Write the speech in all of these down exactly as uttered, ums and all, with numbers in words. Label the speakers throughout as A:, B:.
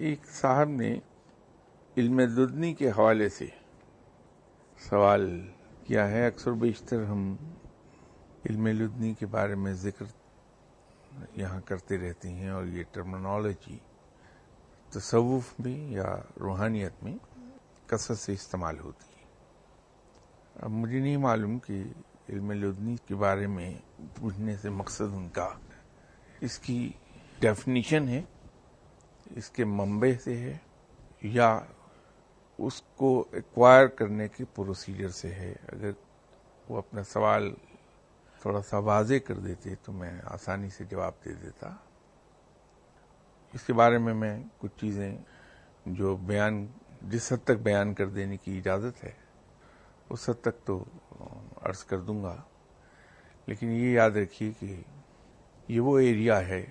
A: ایک صاحب نے علم لدنی کے حوالے سے سوال کیا ہے. اکثر بیشتر ہم علم لدنی کے بارے میں ذکر یہاں کرتے رہتے ہیں اور یہ ٹرمنالوجی تصوف میں یا روحانیت میں کثرت سے استعمال ہوتی ہے. اب مجھے نہیں معلوم کہ علم لدنی کے بارے میں پوچھنے سے مقصد ان کا اس کی ڈیفینیشن ہے، اس کے منبع سے ہے، یا اس کو ایکوائر کرنے کے پروسیجر سے ہے. اگر وہ اپنا سوال تھوڑا سا واضح کر دیتے تو میں آسانی سے جواب دے دیتا. اس کے بارے میں میں کچھ چیزیں جو بیان جس حد تک بیان کر دینے کی اجازت ہے اس حد تک تو عرض کر دوں گا. لیکن یہ یاد رکھیے کہ یہ وہ ایریا ہے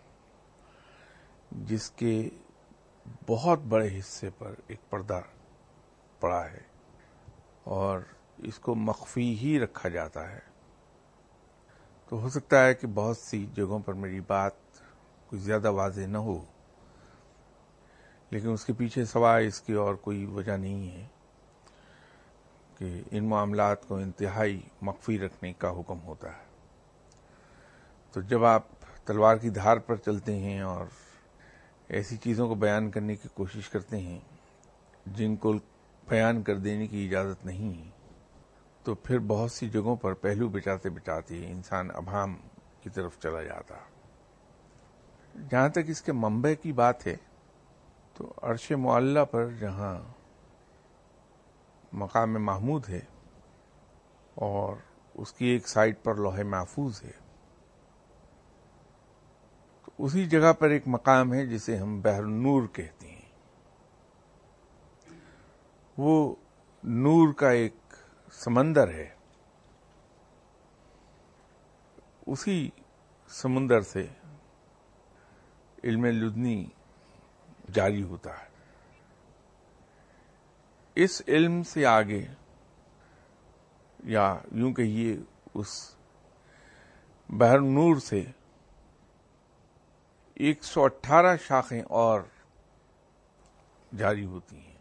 A: جس کے بہت بڑے حصے پر ایک پردہ پڑا ہے اور اس کو مخفی ہی رکھا جاتا ہے. تو ہو سکتا ہے کہ بہت سی جگہوں پر میری بات کچھ زیادہ واضح نہ ہو، لیکن اس کے پیچھے سوائے اس کی اور کوئی وجہ نہیں ہے کہ ان معاملات کو انتہائی مخفی رکھنے کا حکم ہوتا ہے. تو جب آپ تلوار کی دھار پر چلتے ہیں اور ایسی چیزوں کو بیان کرنے کی کوشش کرتے ہیں جن کو بیان کر دینے کی اجازت نہیں ہے، تو پھر بہت سی جگہوں پر پہلو بچاتے بچاتے انسان ابہام کی طرف چلا جاتا. جہاں تک اس کے منبع کی بات ہے تو عرش معلیٰ پر جہاں مقام محمود ہے اور اس کی ایک سائٹ پر لوح محفوظ ہے، تو اسی جگہ پر ایک مقام ہے جسے ہم بحر النور کہتے ہیں. وہ نور کا ایک سمندر ہے. اسی سمندر سے علم لدنی جاری ہوتا ہے. اس علم سے آگے، یا یوں کہیے اس بحر نور سے ایک سو اٹھارہ شاخیں اور جاری ہوتی ہیں،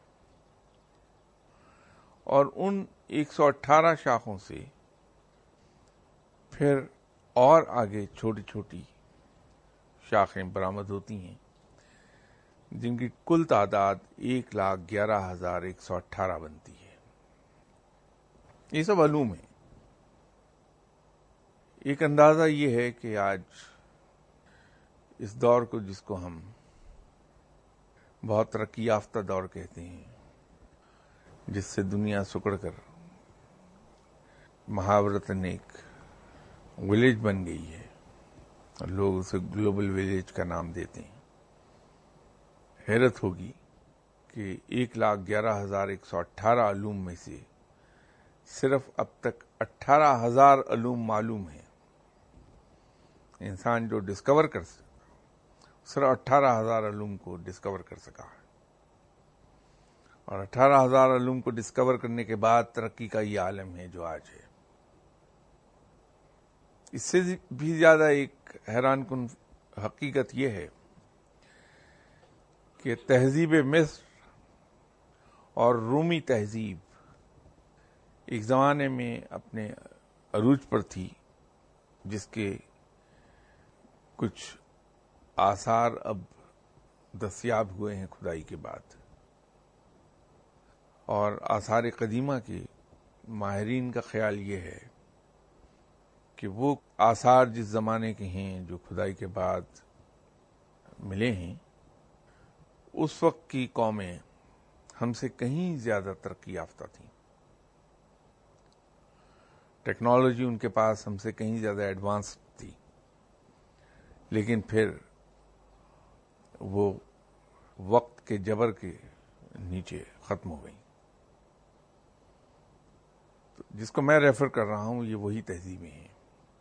A: اور ان ایک سو اٹھارہ شاخوں سے پھر اور آگے چھوٹی چھوٹی شاخیں برآمد ہوتی ہیں جن کی کل تعداد ایک لاکھ گیارہ ہزار ایک سو اٹھارہ بنتی ہے. یہ سب علوم ہے. ایک اندازہ یہ ہے کہ آج اس دور کو، جس کو ہم بہت ترقی یافتہ دور کہتے ہیں، جس سے دنیا سکڑ کر محاورتاً ایک ولیج بن گئی ہے اور لوگ اسے گلوبل ولیج کا نام دیتے ہیں، حیرت ہوگی کہ ایک لاکھ گیارہ ہزار ایک سو اٹھارہ علوم میں سے صرف اب تک اٹھارہ ہزار علوم معلوم ہیں. انسان جو ڈسکور کر سکتا، صرف اٹھارہ ہزار علوم کو ڈسکور کر سکا ہے، اور اٹھارہ ہزار علوم کو ڈسکور کرنے کے بعد ترقی کا یہ عالم ہے جو آج ہے. اس سے بھی زیادہ ایک حیران کن حقیقت یہ ہے کہ تہذیب مصر اور رومی تہذیب ایک زمانے میں اپنے عروج پر تھی، جس کے کچھ آثار اب دستیاب ہوئے ہیں کھدائی کے بعد، اور آثار قدیمہ کے ماہرین کا خیال یہ ہے کہ وہ آثار جس زمانے کے ہیں جو کھدائی کے بعد ملے ہیں، اس وقت کی قومیں ہم سے کہیں زیادہ ترقی یافتہ تھیں. ٹیکنالوجی ان کے پاس ہم سے کہیں زیادہ ایڈوانس تھی، لیکن پھر وہ وقت کے جبر کے نیچے ختم ہو گئی. جس کو میں ریفر کر رہا ہوں یہ وہی تہذیبیں ہیں.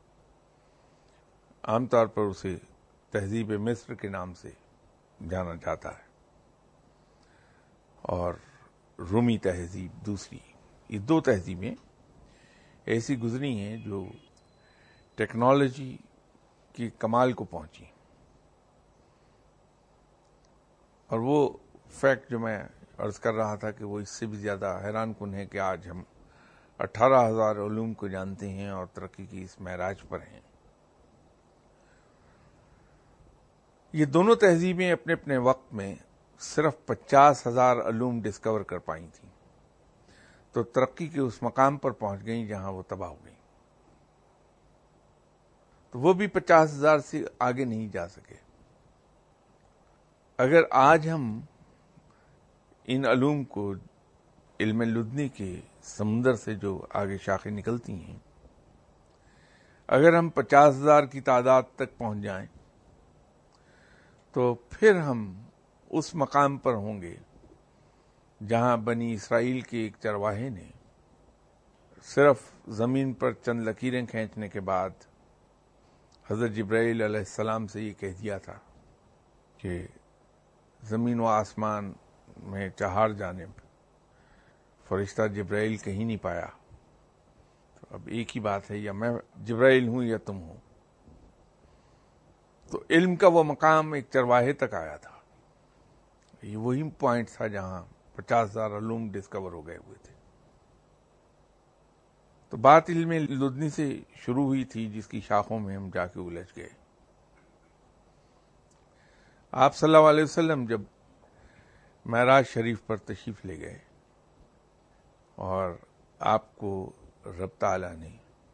A: عام طور پر اسے تہذیب مصر کے نام سے جانا جاتا ہے، اور رومی تہذیب دوسری. یہ دو تہذیبیں ایسی گزری ہیں جو ٹیکنالوجی کی کمال کو پہنچی. اور وہ فیکٹ جو میں عرض کر رہا تھا کہ وہ اس سے بھی زیادہ حیران کن ہے کہ آج ہم اٹھارہ ہزار علوم کو جانتے ہیں اور ترقی کی اس معراج پر ہیں۔ یہ دونوں تہذیبیں اپنے اپنے وقت میں صرف پچاس ہزار علوم ڈسکور کر پائی تھیں، تو ترقی کے اس مقام پر پہنچ گئیں جہاں وہ تباہ ہو گئیں، تو وہ بھی پچاس ہزار سے آگے نہیں جا سکے۔ اگر آج ہم ان علوم کو علم لدنی کے سمندر سے جو آگے شاخیں نکلتی ہیں، اگر ہم پچاس ہزار کی تعداد تک پہنچ جائیں تو پھر ہم اس مقام پر ہوں گے جہاں بنی اسرائیل کے ایک چرواہے نے صرف زمین پر چند لکیریں کھینچنے کے بعد حضرت جبرائیل علیہ السلام سے یہ کہہ دیا تھا کہ زمین و آسمان میں چہار جانب فرشتہ جبرائیل کہیں نہیں پایا، تو اب ایک ہی بات ہے، یا میں جبرائیل ہوں یا تم ہو۔ تو علم کا وہ مقام ایک چرواہے تک آیا تھا، یہ وہی پوائنٹ تھا جہاں پچاس ہزار علوم ڈسکور ہو گئے ہوئے تھے۔ تو بات علم لدنی سے شروع ہوئی تھی جس کی شاخوں میں ہم جا کے الجھ گئے۔ آپ صلی اللہ علیہ وسلم جب معراج شریف پر تشریف لے گئے اور آپ کو رب تعالی نے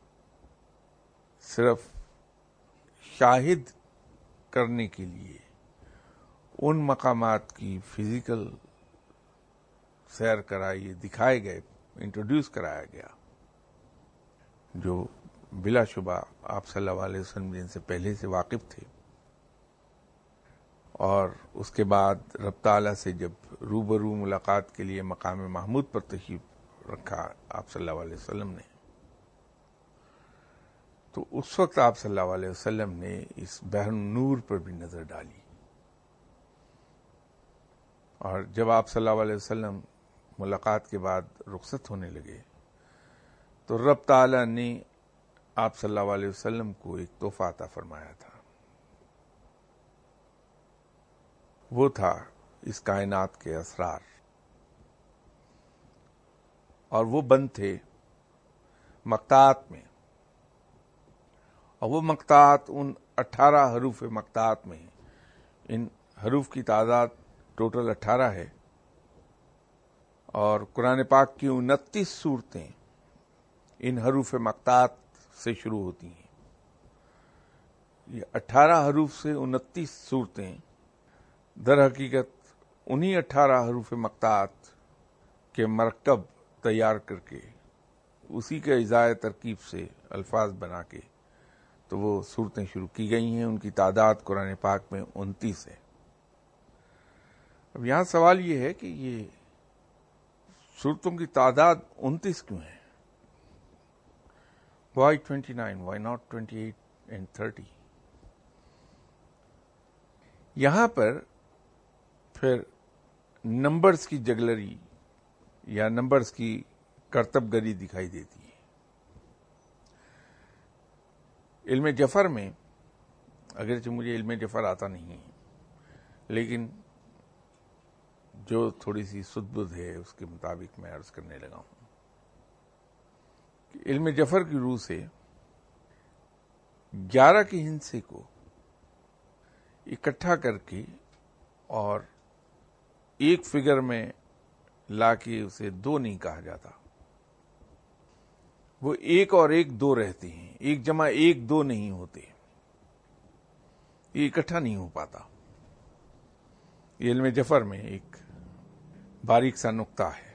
A: صرف شاہد کرنے کے لیے ان مقامات کی فزیکل سیر کرائی، دکھائے گئے، انٹروڈیوس کرایا گیا جو بلا شبہ آپ صلی اللہ علیہ وسلم جن سے پہلے سے واقف تھے، اور اس کے بعد رب تعالیٰ سے جب روبرو ملاقات کے لیے مقام محمود پر تشریف رکھا آپ صلی اللہ علیہ وسلم نے، تو اس وقت آپ صلی اللہ علیہ وسلم نے اس بحر نور پر بھی نظر ڈالی، اور جب آپ صلی اللہ علیہ وسلم ملاقات کے بعد رخصت ہونے لگے تو رب تعالیٰ نے آپ صلی اللہ علیہ وسلم کو ایک تحفہ عطا فرمایا تھا، وہ تھا اس کائنات کے اسرار، اور وہ بند تھے مقطعات میں، اور وہ مقطعات ان اٹھارہ حروف مقطعات میں، ان حروف کی تعداد ٹوٹل اٹھارہ ہے، اور قرآن پاک کی انتیس سورتیں ان حروف مقطعات سے شروع ہوتی ہیں۔ یہ اٹھارہ حروف سے انتیس صورتیں در حقیقت انہی اٹھارہ حروف مقطعات کے مرکب تیار کر کے اسی کے اجزائے ترکیب سے الفاظ بنا کے تو وہ صورتیں شروع کی گئی ہیں، ان کی تعداد قرآن پاک میں انتیس ہے۔ اب یہاں سوال یہ ہے کہ یہ صورتوں کی تعداد انتیس کیوں ہے؟ Why twenty nine, why not twenty eight and thirty? یہاں پر پھر نمبرز کی جگلری یا نمبرز کی کرتب گری دکھائی دیتی ہے۔ علم جفر میں، اگرچہ مجھے علم جفر آتا نہیں ہے، لیکن جو تھوڑی سی سدھ بدھ ہے اس کے مطابق میں عرض کرنے لگا ہوں کہ علم جفر کی روح سے گیارہ کے ہندسے کو اکٹھا کر کے اور ایک فگر میں لا کے اسے دو نہیں کہا جاتا، وہ ایک اور ایک دو رہتے ہیں، ایک جمع ایک دو نہیں ہوتے، یہ اکٹھا نہیں ہو پاتا۔ یہ علم جفر میں ایک باریک سا نقطہ ہے۔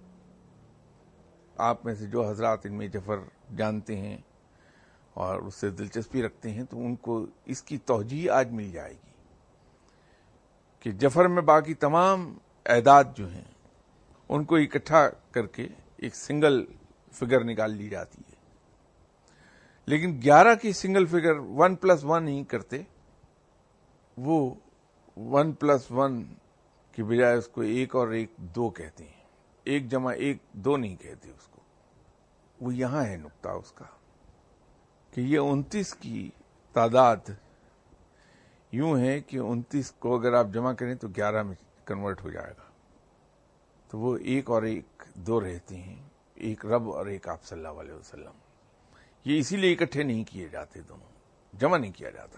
A: آپ میں سے جو حضرات علم جفر جانتے ہیں اور اس سے دلچسپی رکھتے ہیں تو ان کو اس کی توجیہ آج مل جائے گی کہ جفر میں باقی تمام اعداد جو ہیں ان کو اکٹھا کر کے ایک سنگل فگر نکال لی جاتی ہے، لیکن گیارہ کی single figure one plus one نہیں کرتے، وہ ون پلس ون کی بجائے اس کو ایک اور ایک دو کہتے ہیں، ایک جمع ایک دو نہیں کہتے اس کو۔ وہ یہاں ہے نقطہ اس کا کہ یہ انتیس کی تعداد یوں ہے کہ انتیس کو اگر آپ جمع کریں تو گیارہ میں کنورٹ ہو جائے گا. تو وہ ایک اور ایک دو رہتے ہیں، ایک رب اور ایک آپ صلی اللہ علیہ وسلم. یہ اسی لیے اکٹھے نہیں کیے جاتے، دونوں جمع نہیں کیا جاتا.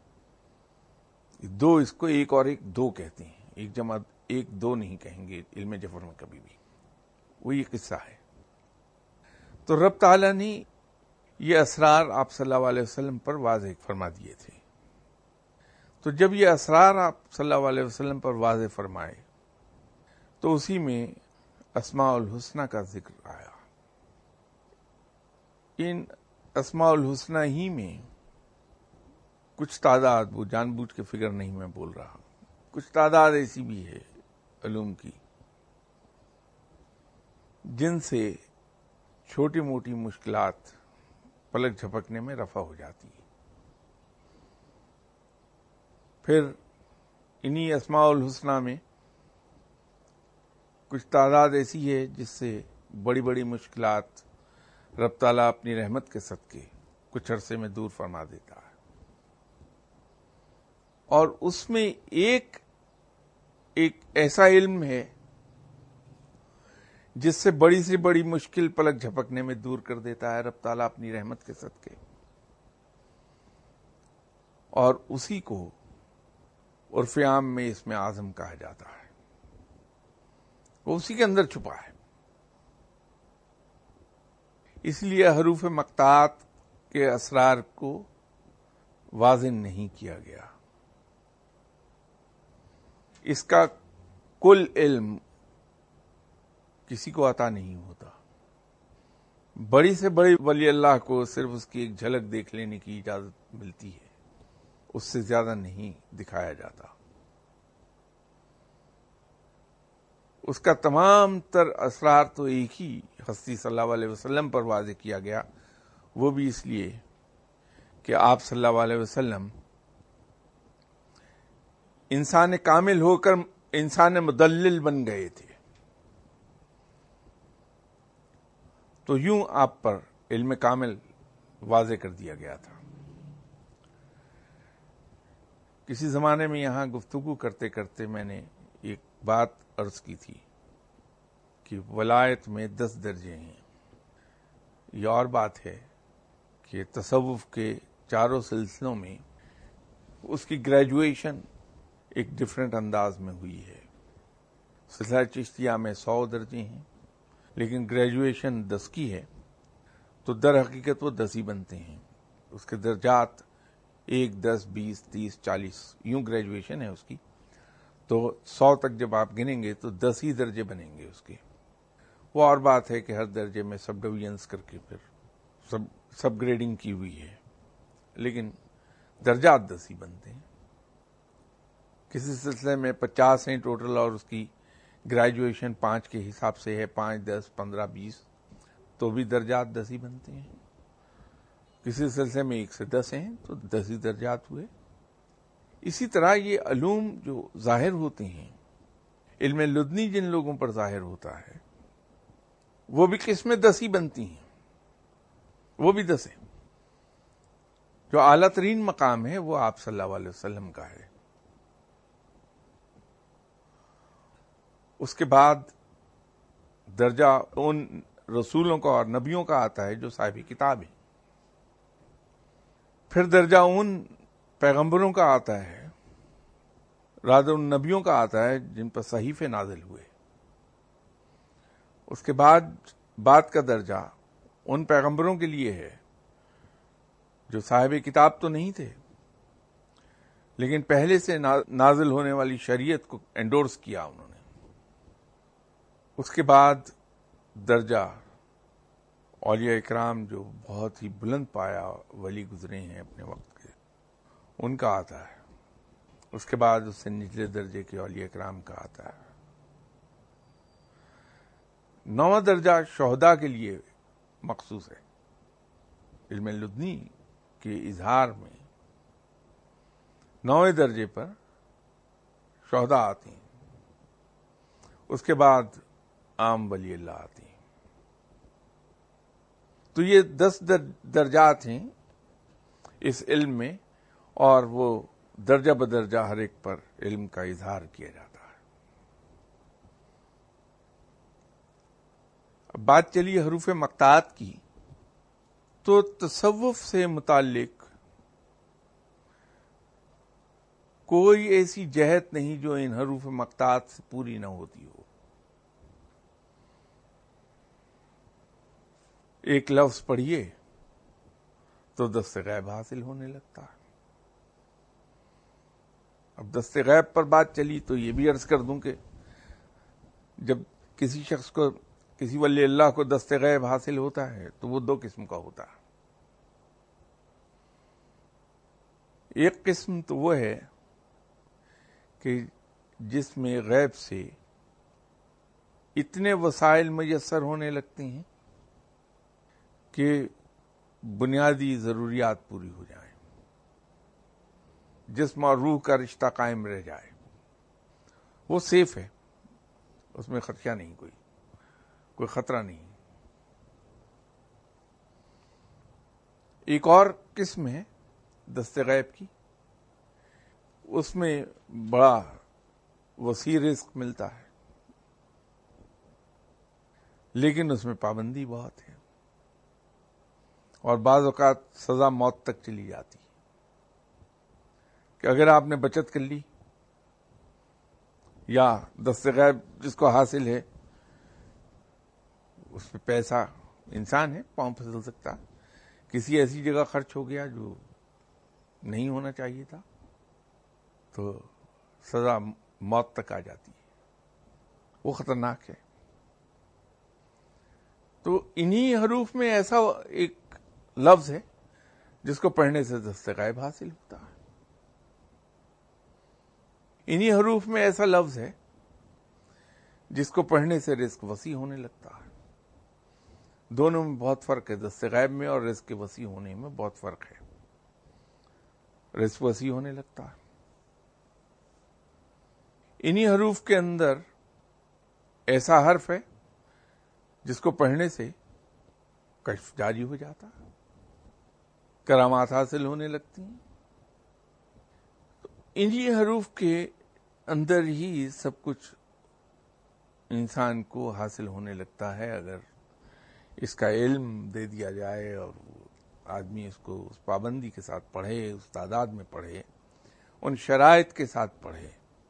A: دو اس کو ایک اور ایک دو کہتے ہیں، ایک جمع ایک دو نہیں کہیں گے علم جفر میں کبھی بھی. وہ یہ قصہ ہے. تو رب تعالیٰ نے یہ اسرار آپ صلی اللہ علیہ وسلم پر واضح فرما دیے تھے. تو جب یہ اسرار آپ صلی اللہ علیہ وسلم پر واضح فرمائے تو اسی میں اسماء الحسنہ کا ذکر آیا. ان اسماء الحسنہ ہی میں کچھ تعداد، وہ جان بوجھ کے فگر نہیں میں بول رہا، کچھ تعداد ایسی بھی ہے علوم کی جن سے چھوٹی موٹی مشکلات پلک جھپکنے میں رفع ہو جاتی ہے. پھر انہی اسماء الحسنہ میں کچھ تعداد ایسی ہے جس سے بڑی بڑی مشکلات رب تعالیٰ اپنی رحمت کے صدقے کچھ عرصے میں دور فرما دیتا ہے. اور اس میں ایک ایک ایسا علم ہے جس سے بڑی سے بڑی مشکل پلک جھپکنے میں دور کر دیتا ہے رب تعالیٰ اپنی رحمت کے صدقے. اور اسی کو عرف عام میں اسم اعظم کہا جاتا ہے. وہ اسی کے اندر چھپا ہے. اس لیے حروف مقطعات کے اسرار کو واضح نہیں کیا گیا. اس کا کل علم کسی کو عطا نہیں ہوتا. بڑی سے بڑی ولی اللہ کو صرف اس کی ایک جھلک دیکھ لینے کی اجازت ملتی ہے، اس سے زیادہ نہیں دکھایا جاتا. اس کا تمام تر اسرار تو ایک ہی ہستی صلی اللہ علیہ وسلم پر واضح کیا گیا، وہ بھی اس لیے کہ آپ صلی اللہ علیہ وسلم انسان کامل ہو کر انسان مدلل بن گئے تھے. تو یوں آپ پر علم کامل واضح کر دیا گیا تھا. کسی زمانے میں یہاں گفتگو کرتے کرتے میں نے ایک بات عرض کی تھی کہ ولایت میں دس درجے ہیں. یہ اور بات ہے کہ تصوف کے چاروں سلسلوں میں اس کی گریجویشن ایک ڈفرینٹ انداز میں ہوئی ہے. سلسلہ چشتیہ میں سو درجے ہیں لیکن گریجویشن دس کی ہے، تو در حقیقت وہ دس ہی بنتے ہیں. اس کے درجات ایک، دس، بیس، تیس، چالیس یوں گریجویشن ہے اس کی. تو سو تک جب آپ گنیں گے تو دس ہی درجے بنیں گے اس کے. وہ اور بات ہے کہ ہر درجے میں سب ڈویژنز کر کے پھر سب سب گریڈنگ کی ہوئی ہے، لیکن درجات دس ہی بنتے ہیں. کسی سلسلے میں پچاس ہیں ٹوٹل اور اس کی گریجویشن پانچ کے حساب سے ہے، پانچ، دس، پندرہ، بیس، تو بھی درجات دس ہی بنتے ہیں. کسی سلسلے میں ایک سے دس ہیں تو دس ہی درجات ہوئے. اسی طرح یہ علوم جو ظاہر ہوتے ہیں، علم لدنی جن لوگوں پر ظاہر ہوتا ہے وہ بھی قسمیں دس ہی بنتی ہیں، وہ بھی دس ہیں. جو اعلیٰ ترین مقام ہے وہ آپ صلی اللہ علیہ وسلم کا ہے. اس کے بعد درجہ ان رسولوں کا اور نبیوں کا آتا ہے جو صاحب کتاب ہیں. پھر درجہ ان پیغمبروں کا آتا ہے، راد ان نبیوں کا آتا ہے جن پر صحیفے نازل ہوئے. اس کے بعد بعد کا درجہ ان پیغمبروں کے لیے ہے جو صاحب کتاب تو نہیں تھے لیکن پہلے سے نازل ہونے والی شریعت کو انڈورس کیا انہوں نے. اس کے بعد درجہ اولیاء اکرام جو بہت ہی بلند پایا ولی گزرے ہیں اپنے وقت کے، ان کا آتا ہے. اس کے بعد اس سے نچلے درجے کے اولیاء اکرام کا آتا ہے. نواں درجہ شہداء کے لیے مخصوص ہے. علم لدنی کے اظہار میں نویں درجے پر شہداء آتے ہیں. اس کے بعد عام ولی اللہ آتے ہیں. تو یہ دس درجات ہیں اس علم میں، اور وہ درجہ بدرجہ ہر ایک پر علم کا اظہار کیا جاتا ہے. بات چلی حروف مقطعات کی، تو تصوف سے متعلق کوئی ایسی جہت نہیں جو ان حروف مقطعات سے پوری نہ ہوتی ہو. ایک لفظ پڑھیے تو دست غیب حاصل ہونے لگتا ہے. اب دست غیب پر بات چلی تو یہ بھی عرض کر دوں کہ جب کسی شخص کو، کسی ولی اللہ کو دست غیب حاصل ہوتا ہے تو وہ دو قسم کا ہوتا ہے. ایک قسم تو وہ ہے کہ جس میں غیب سے اتنے وسائل میسر ہونے لگتے ہیں کہ بنیادی ضروریات پوری ہو جائیں، جسم اور روح کا رشتہ قائم رہ جائے. وہ سیف ہے، اس میں خدشہ نہیں، کوئی کوئی خطرہ نہیں. ایک اور قسم ہے دست غیب کی، اس میں بڑا وسیع رزق ملتا ہے، لیکن اس میں پابندی بہت ہے اور بعض اوقات سزا موت تک چلی جاتی ہے. کہ اگر آپ نے بچت کر لی یا دست غیب جس کو حاصل ہے، اس پہ پیسہ، انسان ہے پاؤں پھسل سکتا، کسی ایسی جگہ خرچ ہو گیا جو نہیں ہونا چاہیے تھا تو سزا موت تک آ جاتی ہے. وہ خطرناک ہے. تو انہی حروف میں ایسا ایک لفظ ہے جس کو پڑھنے سے دست غیب حاصل ہوتا ہے. انہی حروف میں ایسا لفظ ہے جس کو پڑھنے سے رزق وسیع ہونے لگتا ہے. دونوں میں بہت فرق ہے، دست غیب میں اور رزق کے وسیع ہونے میں بہت فرق ہے. رزق وسیع ہونے لگتا ہے. انہی حروف کے اندر ایسا حرف ہے جس کو پڑھنے سے کشف جاری ہو جاتا ہے، کرامات حاصل ہونے لگتی ہیں. انہی حروف کے اندر ہی سب کچھ انسان کو حاصل ہونے لگتا ہے اگر اس کا علم دے دیا جائے اور آدمی اس کو اس پابندی کے ساتھ پڑھے، اس تعداد میں پڑھے، ان شرائط کے ساتھ پڑھے.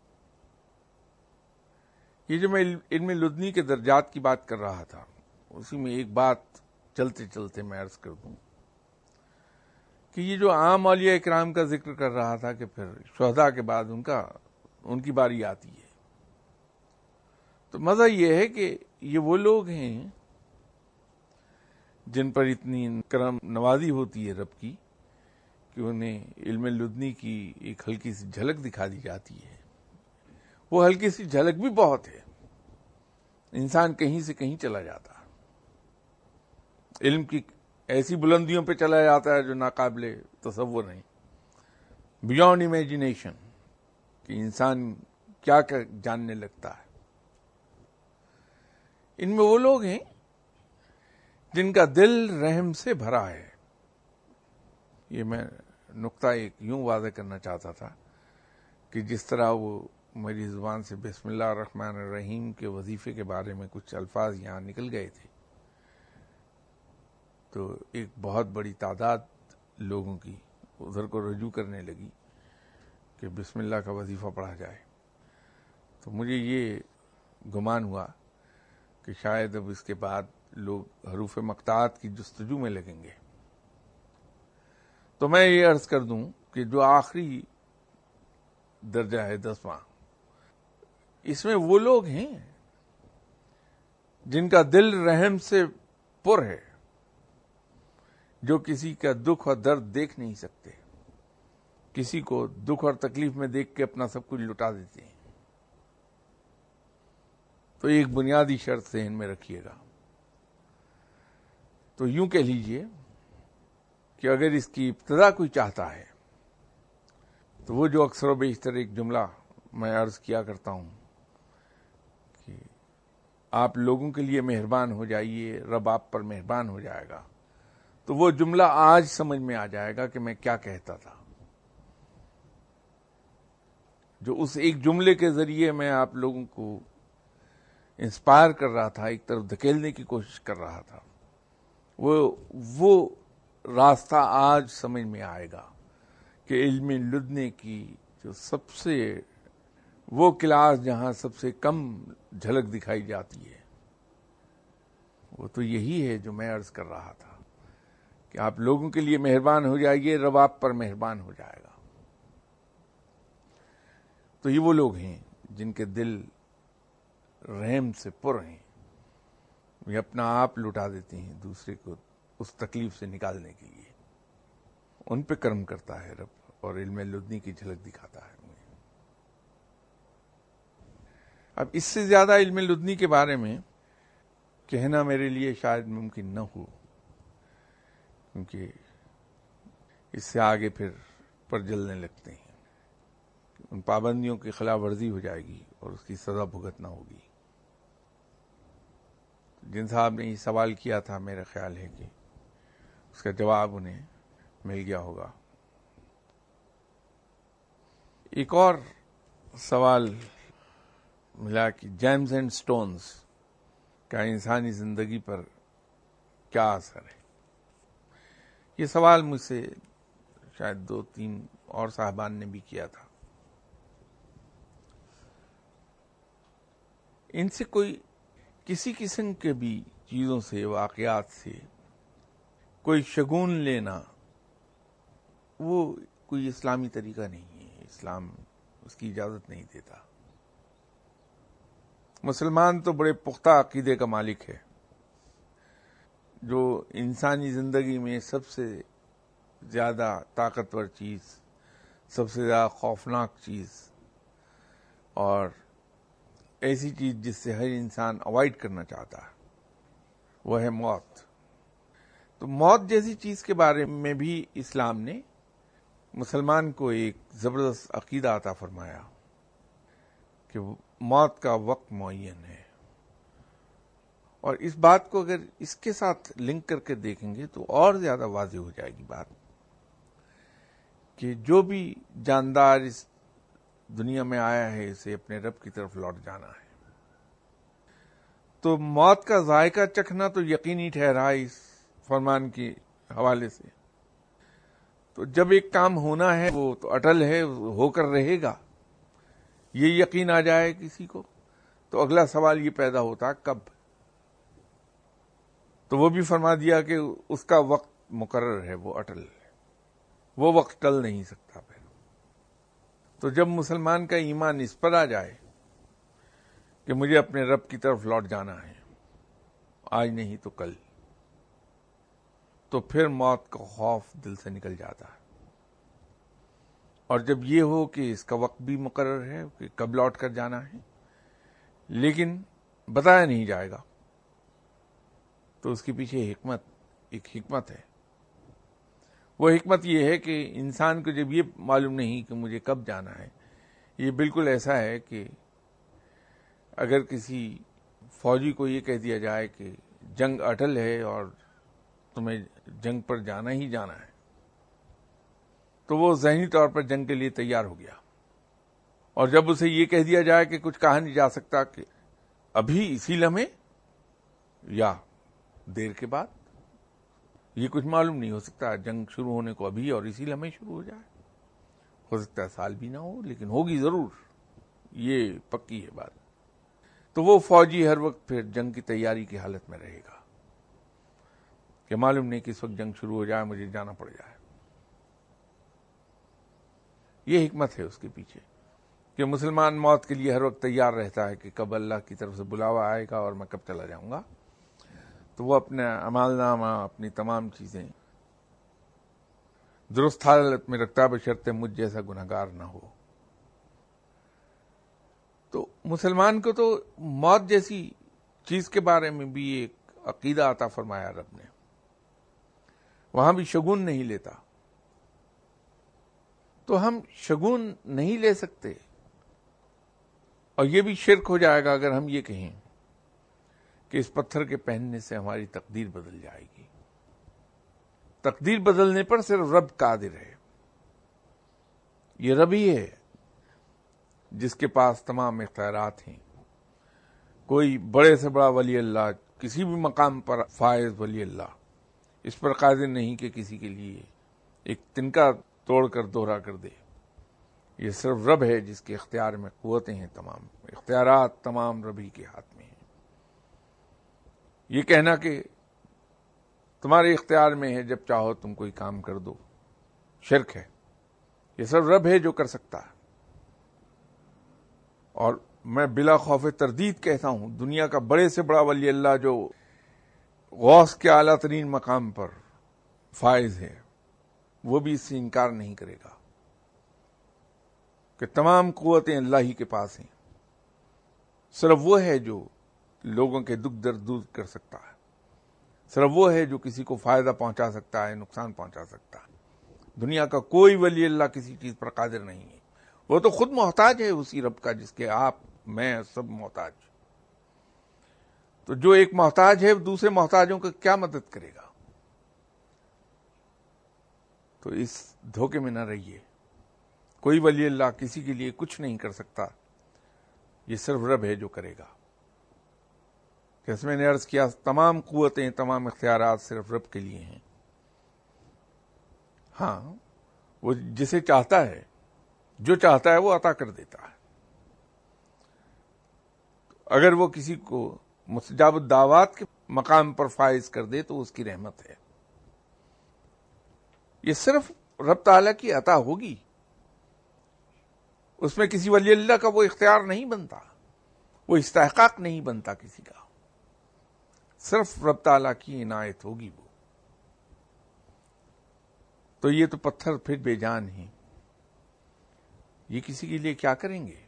A: یہ جو میں علم لدنی کے درجات کی بات کر رہا تھا، اسی میں ایک بات چلتے چلتے میں عرض کر دوں کہ یہ جو عام اولیاء اکرام کا ذکر کر رہا تھا کہ پھر شہداء کے بعد ان کا ان کی باری آتی ہے، تو مزہ یہ ہے کہ یہ وہ لوگ ہیں جن پر اتنی کرم نوازی ہوتی ہے رب کی کہ انہیں علم لدنی کی ایک ہلکی سی جھلک دکھا دی جاتی ہے. وہ ہلکی سی جھلک بھی بہت ہے، انسان کہیں سے کہیں چلا جاتا ہے، علم کی ایسی بلندیوں پہ چلا جاتا ہے جو ناقابل تصور نہیں، بیونڈ امیجنیشن، کہ انسان کیا کیا جاننے لگتا ہے. ان میں وہ لوگ ہیں جن کا دل رحم سے بھرا ہے. یہ میں نقطہ ایک یوں واضح کرنا چاہتا تھا کہ جس طرح وہ میری زبان سے بسم اللہ الرحمن الرحیم کے وظیفے کے بارے میں کچھ الفاظ یہاں نکل گئے تھے، تو ایک بہت بڑی تعداد لوگوں کی ادھر کو رجوع کرنے لگی کہ بسم اللہ کا وظیفہ پڑھا جائے. تو مجھے یہ گمان ہوا کہ شاید اب اس کے بعد لوگ حروف مقطعات کی جستجو میں لگیں گے. تو میں یہ عرض کر دوں کہ جو آخری درجہ ہے دسواں، اس میں وہ لوگ ہیں جن کا دل رحم سے پر ہے، جو کسی کا دکھ اور درد دیکھ نہیں سکتے، کسی کو دکھ اور تکلیف میں دیکھ کے اپنا سب کچھ لٹا دیتے ہیں. تو ایک بنیادی شرط ذہن میں رکھیے گا. تو یوں کہہ لیجئے کہ اگر اس کی ابتدا کوئی چاہتا ہے تو وہ جو اکثر و بیشتر ایک جملہ میں عرض کیا کرتا ہوں کہ آپ لوگوں کے لیے مہربان ہو جائیے، رب آپ پر مہربان ہو جائے گا، تو وہ جملہ آج سمجھ میں آ جائے گا کہ میں کیا کہتا تھا. جو اس ایک جملے کے ذریعے میں آپ لوگوں کو انسپائر کر رہا تھا، ایک طرف دھکیلنے کی کوشش کر رہا تھا، وہ وہ راستہ آج سمجھ میں آئے گا کہ علم لدنے کی جو سب سے وہ کلاس جہاں سب سے کم جھلک دکھائی جاتی ہے، وہ تو یہی ہے جو میں عرض کر رہا تھا کہ آپ لوگوں کے لیے مہربان ہو جائیے، رب آپ پر مہربان ہو جائے گا۔ تو یہ وہ لوگ ہیں جن کے دل رحم سے پر ہیں، وہ اپنا آپ لٹا دیتے ہیں دوسرے کو اس تکلیف سے نکالنے کے لیے، ان پہ کرم کرتا ہے رب اور علم لدنی کی جھلک دکھاتا ہے۔ اب اس سے زیادہ علم لدنی کے بارے میں کہنا میرے لیے شاید ممکن نہ ہو، کیونکہ اس سے آگے پھر پر جلنے لگتے ہیں، ان پابندیوں کی خلاف ورزی ہو جائے گی اور اس کی سزا بھگتنا ہوگی۔ جن صاحب نے یہ سوال کیا تھا، میرا خیال ہے کہ اس کا جواب انہیں مل گیا ہوگا۔ ایک اور سوال ملا کہ جیمز اینڈ سٹونز کا انسانی زندگی پر کیا اثر ہے۔ یہ سوال مجھ سے شاید دو تین اور صاحبان نے بھی کیا تھا۔ ان سے کوئی کسی قسم کے بھی چیزوں سے، واقعات سے کوئی شگون لینا، وہ کوئی اسلامی طریقہ نہیں ہے، اسلام اس کی اجازت نہیں دیتا۔ مسلمان تو بڑے پختہ عقیدے کا مالک ہے، جو انسانی زندگی میں سب سے زیادہ طاقتور چیز، سب سے زیادہ خوفناک چیز اور ایسی چیز جس سے ہر انسان اوائڈ کرنا چاہتا ہے، وہ ہے موت۔ تو موت جیسی چیز کے بارے میں بھی اسلام نے مسلمان کو ایک زبردست عقیدہ عطا فرمایا کہ موت کا وقت معین ہے۔ اور اس بات کو اگر اس کے ساتھ لنک کر کے دیکھیں گے تو اور زیادہ واضح ہو جائے گی بات کہ جو بھی جاندار اس دنیا میں آیا ہے اسے اپنے رب کی طرف لوٹ جانا ہے۔ تو موت کا ذائقہ چکھنا تو یقینی ٹھہرا اس فرمان کے حوالے سے۔ تو جب ایک کام ہونا ہے وہ تو اٹل ہے، ہو کر رہے گا، یہ یقین آ جائے کسی کو، تو اگلا سوال یہ پیدا ہوتا کب؟ تو وہ بھی فرما دیا کہ اس کا وقت مقرر ہے، وہ اٹل ہے، وہ وقت ٹل نہیں سکتا پھر۔ تو جب مسلمان کا ایمان اس پر آ جائے کہ مجھے اپنے رب کی طرف لوٹ جانا ہے، آج نہیں تو کل، تو پھر موت کا خوف دل سے نکل جاتا ہے۔ اور جب یہ ہو کہ اس کا وقت بھی مقرر ہے کہ کب لوٹ کر جانا ہے، لیکن بتایا نہیں جائے گا، تو اس کے پیچھے حکمت ایک حکمت ہے۔ وہ حکمت یہ ہے کہ انسان کو جب یہ معلوم نہیں کہ مجھے کب جانا ہے، یہ بالکل ایسا ہے کہ اگر کسی فوجی کو یہ کہہ دیا جائے کہ جنگ اٹل ہے اور تمہیں جنگ پر جانا ہی جانا ہے، تو وہ ذہنی طور پر جنگ کے لیے تیار ہو گیا۔ اور جب اسے یہ کہہ دیا جائے کہ کچھ کہا نہیں جا سکتا کہ ابھی اسی لمحے یا دیر کے بعد، یہ کچھ معلوم نہیں ہو سکتا، جنگ شروع ہونے کو ابھی اور اسی لمحے شروع ہو جائے، ہو سکتا ہے سال بھی نہ ہو لیکن ہوگی ضرور، یہ پکی ہے بات۔ تو وہ فوجی ہر وقت پھر جنگ کی تیاری کی حالت میں رہے گا کہ معلوم نہیں کس وقت جنگ شروع ہو جائے، مجھے جانا پڑ جائے۔ یہ حکمت ہے اس کے پیچھے کہ مسلمان موت کے لیے ہر وقت تیار رہتا ہے کہ کب اللہ کی طرف سے بلاوا آئے گا اور میں کب چلا جاؤں گا۔ تو وہ اپنا اعمال نامہ، اپنی تمام چیزیں درست حالت میں رکھتا، بشرطے مجھ جیسا گنہگار نہ ہو۔ تو مسلمان کو تو موت جیسی چیز کے بارے میں بھی ایک عقیدہ عطا فرمایا رب نے، وہاں بھی شگون نہیں لیتا۔ تو ہم شگون نہیں لے سکتے، اور یہ بھی شرک ہو جائے گا اگر ہم یہ کہیں کہ اس پتھر کے پہننے سے ہماری تقدیر بدل جائے گی۔ تقدیر بدلنے پر صرف رب قادر ہے، یہ رب ہی ہے جس کے پاس تمام اختیارات ہیں، کوئی بڑے سے بڑا ولی اللہ کسی بھی مقام پر فائز ولی اللہ اس پر قادر نہیں کہ کسی کے لیے ایک تنکا توڑ کر دوہرا کر دے. یہ صرف رب ہے جس کے اختیار میں قوتیں ہیں، تمام اختیارات تمام رب ہی کے ہاتھ میں ہیں. یہ کہنا کہ تمہارے اختیار میں ہے، جب چاہو تم کوئی کام کر دو، شرک ہے. یہ صرف رب ہے جو کر سکتا ہے. اور میں بلا خوف تردید کہتا ہوں، دنیا کا بڑے سے بڑا ولی اللہ جو غوث کے اعلیٰ ترین مقام پر فائز ہے، وہ بھی اس سے انکار نہیں کرے گا کہ تمام قوتیں اللہ ہی کے پاس ہیں. صرف وہ ہے جو لوگوں کے دکھ درد دور کر سکتا ہے، صرف وہ ہے جو کسی کو فائدہ پہنچا سکتا ہے، نقصان پہنچا سکتا ہے. دنیا کا کوئی ولی اللہ کسی چیز پر قادر نہیں ہے. وہ تو خود محتاج ہے اسی رب کا جس کے آپ میں سب محتاج. تو جو ایک محتاج ہے دوسرے محتاجوں کو کیا مدد کرے گا؟ تو اس دھوکے میں نہ رہیے. کوئی ولی اللہ کسی کے لیے کچھ نہیں کر سکتا، یہ صرف رب ہے جو کرے گا. جیسے میں نے عرض کیا، تمام قوتیں تمام اختیارات صرف رب کے لیے ہیں. ہاں، وہ جسے چاہتا ہے، جو چاہتا ہے وہ عطا کر دیتا ہے. اگر وہ کسی کو مستجاب الدعوات کے مقام پر فائز کر دے تو اس کی رحمت ہے. یہ صرف رب تعالیٰ کی عطا ہوگی، اس میں کسی ولی اللہ کا وہ اختیار نہیں بنتا، وہ استحقاق نہیں بنتا کسی کا. صرف رب تعالیٰ کی عنایت ہوگی وہ. تو یہ تو پتھر پھر بے جان ہیں، یہ کسی کے لیے کیا کریں گے؟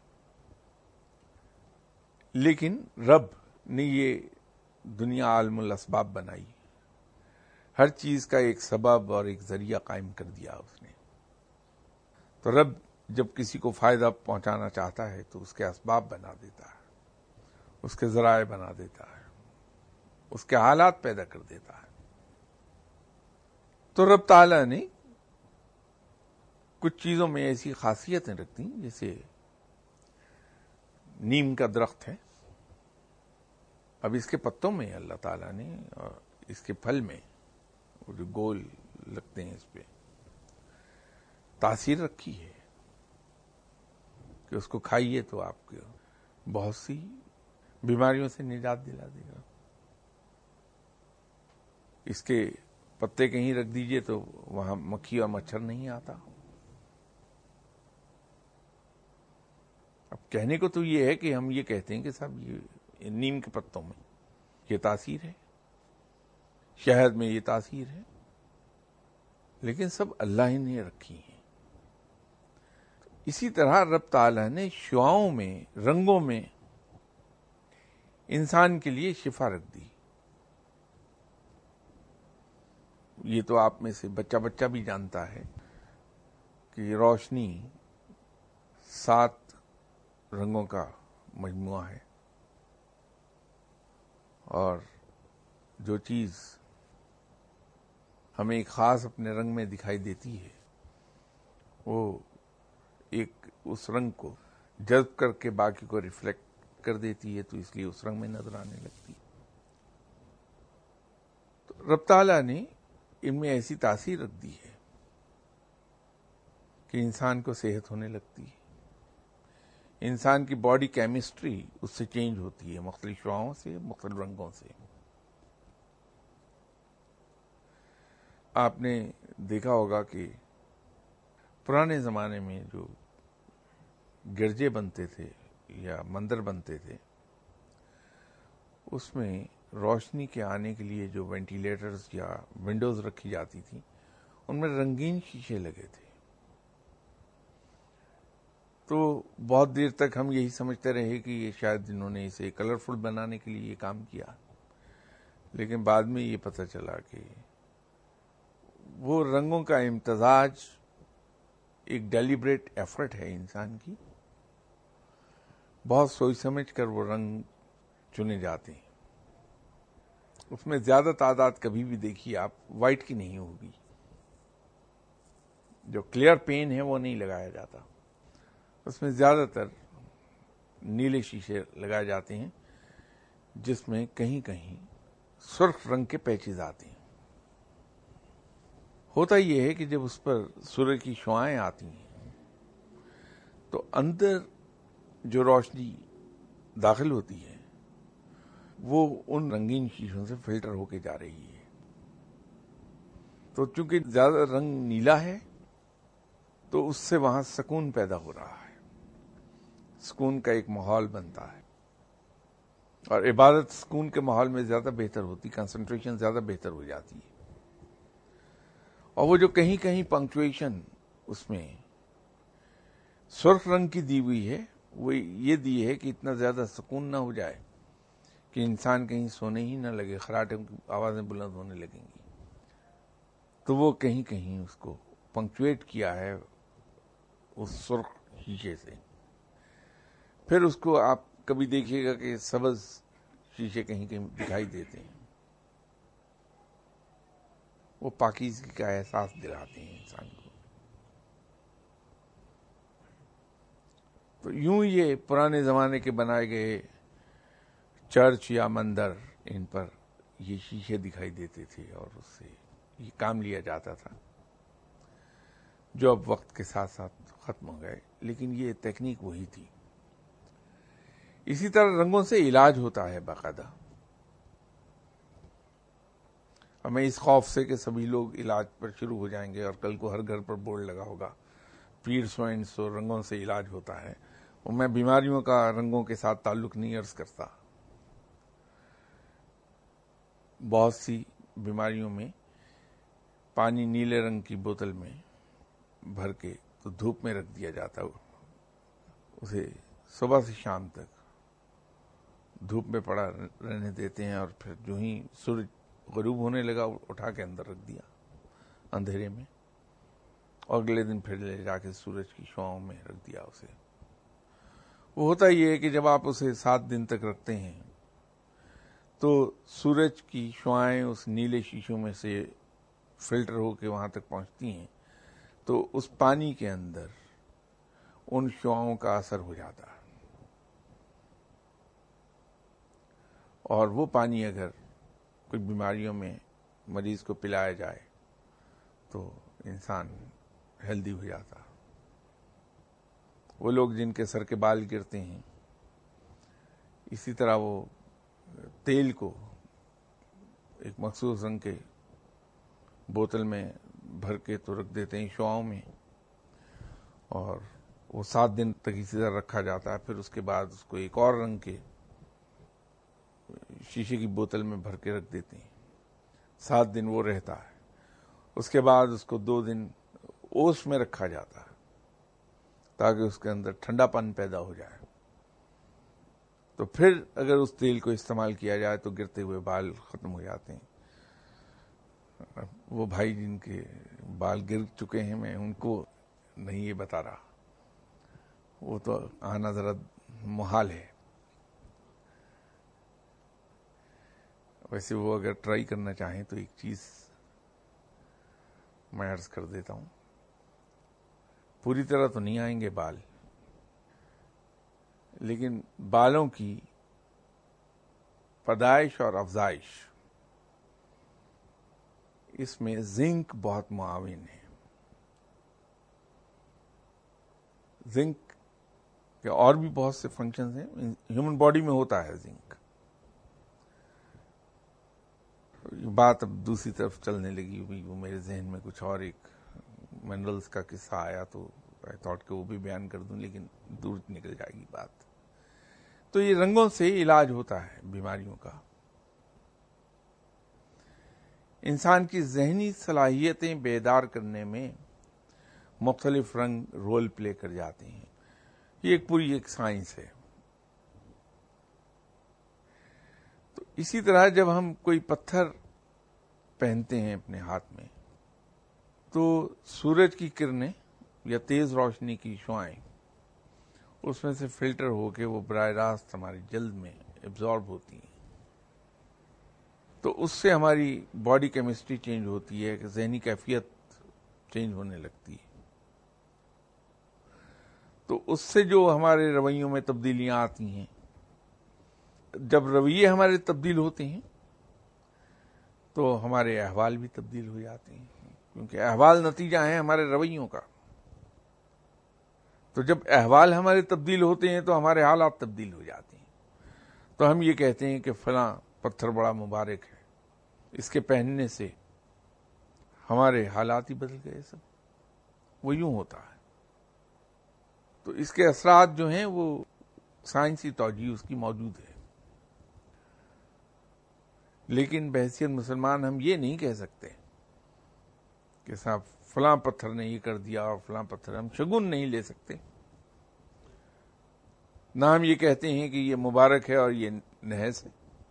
A: لیکن رب نے یہ دنیا عالم الاسباب بنائی، ہر چیز کا ایک سبب اور ایک ذریعہ قائم کر دیا اس نے. تو رب جب کسی کو فائدہ پہنچانا چاہتا ہے تو اس کے اسباب بنا دیتا ہے، اس کے ذرائع بنا دیتا ہے، اس کے حالات پیدا کر دیتا ہے. تو رب تعالیٰ نے کچھ چیزوں میں ایسی خاصیتیں رکھتی، جیسے نیم کا درخت ہے. اب اس کے پتوں میں اللہ تعالیٰ نے اور اس کے پھل میں وہ جو گول لگتے ہیں اس پہ تاثیر رکھی ہے کہ اس کو کھائیے تو آپ کو بہت سی بیماریوں سے نجات دلا دے گا. اس کے پتے کہیں رکھ دیجئے تو وہاں مکھی اور مچھر نہیں آتا. اب کہنے کو تو یہ ہے کہ ہم یہ کہتے ہیں کہ صاحب یہ نیم کے پتوں میں یہ تاثیر ہے، شہد میں یہ تاثیر ہے، لیکن سب اللہ ہی نے رکھی ہیں. اسی طرح رب تعالیٰ نے شعاؤں میں، رنگوں میں انسان کے لیے شفا رکھ دی. یہ تو آپ میں سے بچہ بچہ بھی جانتا ہے کہ روشنی سات رنگوں کا مجموعہ ہے، اور جو چیز ہمیں ایک خاص اپنے رنگ میں دکھائی دیتی ہے وہ ایک اس رنگ کو جذب کر کے باقی کو ریفلیکٹ کر دیتی ہے، تو اس لیے اس رنگ میں نظر آنے لگتی. تو رب تعالیٰ نے ان میں ایسی تاثیر رکھ دی ہے کہ انسان کو صحت ہونے لگتی ہے. انسان کی باڈی کیمسٹری اس سے چینج ہوتی ہے، مختلف شعاؤں سے، مختلف رنگوں سے. آپ نے دیکھا ہوگا کہ پرانے زمانے میں جو گرجے بنتے تھے یا مندر بنتے تھے، اس میں روشنی کے آنے کے لیے جو وینٹیلیٹرز یا ونڈوز رکھی جاتی تھی، ان میں رنگین شیشے لگے تھے. تو بہت دیر تک ہم یہی سمجھتے رہے کہ یہ شاید انہوں نے اسے کلرفل بنانے کے لیے یہ کام کیا، لیکن بعد میں یہ پتہ چلا کہ وہ رنگوں کا امتزاج ایک ڈیلیبریٹ ایفرٹ ہے انسان کی. بہت سوچ سمجھ کر وہ رنگ چنے جاتے ہیں. اس میں زیادہ تعداد کبھی بھی دیکھیے آپ وائٹ کی نہیں ہوگی. جو کلیئر پین ہے وہ نہیں لگایا جاتا، اس میں زیادہ تر نیلے شیشے لگائے جاتے ہیں جس میں کہیں کہیں سرخ رنگ کے پیچز آتے ہیں. ہوتا یہ ہے کہ جب اس پر سورج کی شعاعیں آتی ہیں تو اندر جو روشنی داخل ہوتی ہے وہ ان رنگین شیشوں سے فلٹر ہو کے جا رہی ہے. تو چونکہ زیادہ رنگ نیلا ہے تو اس سے وہاں سکون پیدا ہو رہا ہے، سکون کا ایک ماحول بنتا ہے، اور عبادت سکون کے ماحول میں زیادہ بہتر ہوتی، کنسنٹریشن زیادہ بہتر ہو جاتی ہے. اور وہ جو کہیں کہیں پنکچویشن اس میں سرخ رنگ کی دی ہوئی ہے وہ یہ دی ہے کہ اتنا زیادہ سکون نہ ہو جائے کہ انسان کہیں سونے ہی نہ لگے، خراٹے کی آوازیں بلند ہونے لگیں گی. تو وہ کہیں کہیں اس کو پنکچویٹ کیا ہے اس سرخ شیشے سے. پھر اس کو آپ کبھی دیکھیے گا کہ سبز شیشے کہیں کہیں دکھائی دیتے ہیں، وہ پاکیزگی کا احساس دلاتے ہیں انسان کو. تو یوں یہ پرانے زمانے کے بنائے گئے چرچ یا مندر، ان پر یہ شیشے دکھائی دیتے تھے اور اس سے یہ کام لیا جاتا تھا، جو اب وقت کے ساتھ ساتھ ختم ہو گئے، لیکن یہ تکنیک وہی تھی. اسی طرح رنگوں سے علاج ہوتا ہے باقاعدہ. ہمیں اس خوف سے کہ سبھی لوگ علاج پر شروع ہو جائیں گے اور کل کو ہر گھر پر بورڈ لگا ہوگا پیر سوئن سو رنگوں سے علاج ہوتا ہے، اور میں بیماریوں کا رنگوں کے ساتھ تعلق نہیں عرض کرتا. بہت سی بیماریوں میں پانی نیلے رنگ کی بوتل میں بھر کے تو دھوپ میں رکھ دیا جاتا، اسے صبح سے شام تک دھوپ میں پڑا رہنے دیتے ہیں، اور پھر جو ہی سورج غروب ہونے لگا اٹھا کے اندر رکھ دیا اندھیرے میں، اور اگلے دن پھر لے جا کے سورج کی شعاؤں میں رکھ دیا اسے. وہ ہوتا یہ ہے کہ جب آپ اسے سات دن تک رکھتے ہیں تو سورج کی شعاعیں اس نیلے شیشوں میں سے فلٹر ہو کے وہاں تک پہنچتی ہیں، تو اس پانی کے اندر ان شعاؤں کا اثر ہو جاتا ہے. اور وہ پانی اگر کچھ بیماریوں میں مریض کو پلایا جائے تو انسان ہیلدی ہو جاتا. وہ لوگ جن کے سر کے بال گرتے ہیں، اسی طرح وہ تیل کو ایک مخصوص رنگ کے بوتل میں بھر کے تو رکھ دیتے ہیں شعاؤں میں، اور وہ سات دن تک اسی طرح رکھا جاتا ہے. پھر اس کے بعد اس کو ایک اور رنگ کے شیشے کی بوتل میں بھر کے رکھ دیتے ہیں، سات دن وہ رہتا ہے. اس کے بعد اس کو دو دن اوس میں رکھا جاتا ہے تاکہ اس کے اندر ٹھنڈا پن پیدا ہو جائے. تو پھر اگر اس تیل کو استعمال کیا جائے تو گرتے ہوئے بال ختم ہو جاتے ہیں. وہ بھائی جن کے بال گر چکے ہیں میں ان کو نہیں یہ بتا رہا، وہ تو آنا ذرا محال ہے. ویسے وہ اگر ٹرائی کرنا چاہیں تو ایک چیز میں عرض کر دیتا ہوں، پوری طرح تو نہیں آئیں گے بال، لیکن بالوں کی پیدائش اور افزائش اس میں زنک بہت معاون ہے. زنک کے اور بھی بہت سے فنکشنز ہیں، ہیومن باڈی میں ہوتا ہے زنک. بات اب دوسری طرف چلنے لگی ہوئی، وہ میرے ذہن میں کچھ اور ایک منرلز کا قصہ آیا تو آئی تھاٹ کہ وہ بھی بیان کر دوں، لیکن دور نکل جائے گی بات. تو یہ رنگوں سے علاج ہوتا ہے بیماریوں کا. انسان کی ذہنی صلاحیتیں بیدار کرنے میں مختلف رنگ رول پلے کر جاتے ہیں. یہ ایک پوری ایک سائنس ہے. تو اسی طرح جب ہم کوئی پتھر پہنتے ہیں اپنے ہاتھ میں تو سورج کی کرنیں یا تیز روشنی کی شعاعیں اس میں سے فلٹر ہو کے وہ براہ راست ہماری جلد میں ایبزارب ہوتی ہیں. تو اس سے ہماری باڈی کیمسٹری چینج ہوتی ہے، کہ ذہنی کیفیت چینج ہونے لگتی ہے. تو اس سے جو ہمارے رویوں میں تبدیلیاں آتی ہیں جب رویے ہمارے تبدیل ہوتے ہیں تو ہمارے احوال بھی تبدیل ہو جاتے ہیں، کیونکہ احوال نتیجہ ہیں ہمارے رویوں کا۔ تو جب احوال ہمارے تبدیل ہوتے ہیں تو ہمارے حالات تبدیل ہو جاتے ہیں۔ تو ہم یہ کہتے ہیں کہ فلاں پتھر بڑا مبارک ہے، اس کے پہننے سے ہمارے حالات ہی بدل گئے سب۔ وہ یوں ہوتا ہے۔ تو اس کے اثرات جو ہیں وہ سائنسی توجیہ اس کی موجود ہے، لیکن بحیثیت مسلمان ہم یہ نہیں کہہ سکتے کہ صاحب فلاں پتھر نے یہ کر دیا اور فلاں پتھر، ہم شگون نہیں لے سکتے۔ نہ ہم یہ کہتے ہیں کہ یہ مبارک ہے اور یہ نحس ہے۔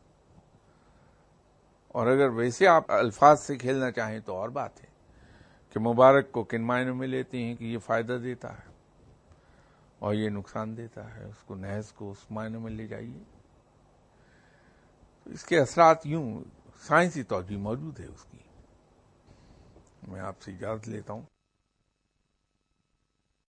A: اور اگر ویسے آپ الفاظ سے کھیلنا چاہیں تو اور بات ہے کہ مبارک کو کن معنوں میں لیتے ہیں کہ یہ فائدہ دیتا ہے اور یہ نقصان دیتا ہے، اس کو نحس کو اس معنوں میں لے جائیے۔ تو اس کے اثرات یوں سائنسی توجیہ موجود ہے اس کی۔ میں آپ سے اجازت لیتا ہوں۔